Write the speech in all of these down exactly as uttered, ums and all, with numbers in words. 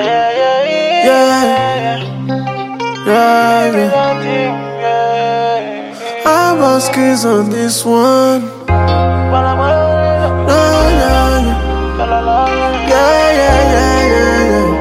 Yeah, yeah, yeah. I'm on skis on this one. Yeah, yeah, yeah, yeah, yeah, yeah, yeah.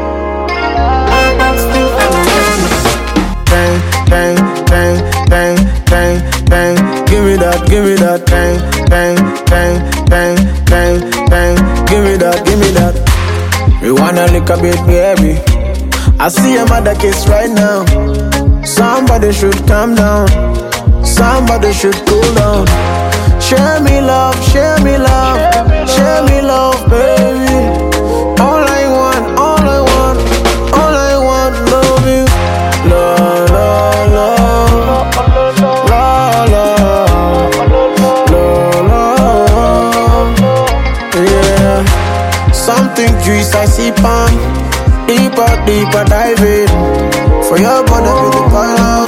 Bang, bang, bang, bang, bang, bang. Give me that, give me that. Bang, bang, bang, bang, bang, bang. Give me that, give me that. We wanna lick a bit, baby. I see a mother kiss right now. Somebody should calm down. Somebody should cool down. Share me love, share me love, share me love, baby. All I want, all I want, all I want, love you. Love, love, love, love, love, love, yeah. Something juice I see pan. Deeper, deeper dive in. For your body with the point out.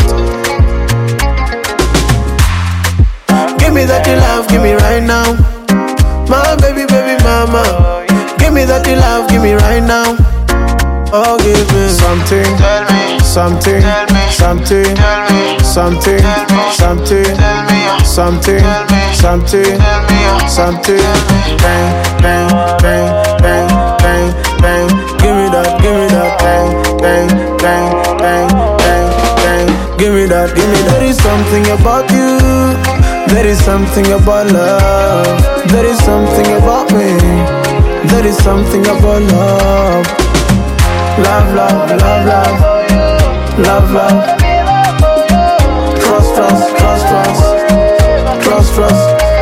Give me that you love, give me right now. My baby, baby mama. Give me that you love, give me right now. Oh, give me something, tell me, something, tell me, something, tell me, something, tell me, something, tell me, something, tell me, something, tell me, something. Bang, bang, bang, bang, bang, bang. Give me that, give me that. Bang, bang, bang, bang, bang, bang. Give me that, give me that. There is something about you. There is something about love. There is something about me. There is something about love. Love, love, love, love. Love, love. Trust, trust, trust, trust. Trust, trust.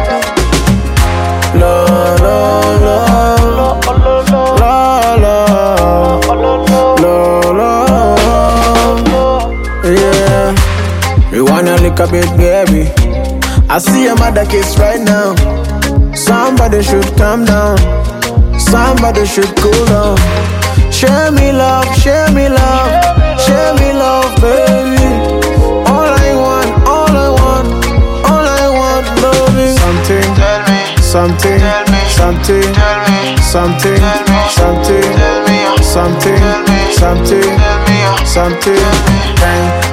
Love, love, love. Love, love. Love, love. Yeah. We wanna lick a bit, baby. I see a mother kiss right now. Somebody should calm down. Somebody should cool down. Share me love, share me love, share me love, baby. All I want, all I want, all I want, love you. Something, tell me, something, tell me, something, tell me, something, tell me, something, tell me, something, tell me, something, tell me, something. Bang.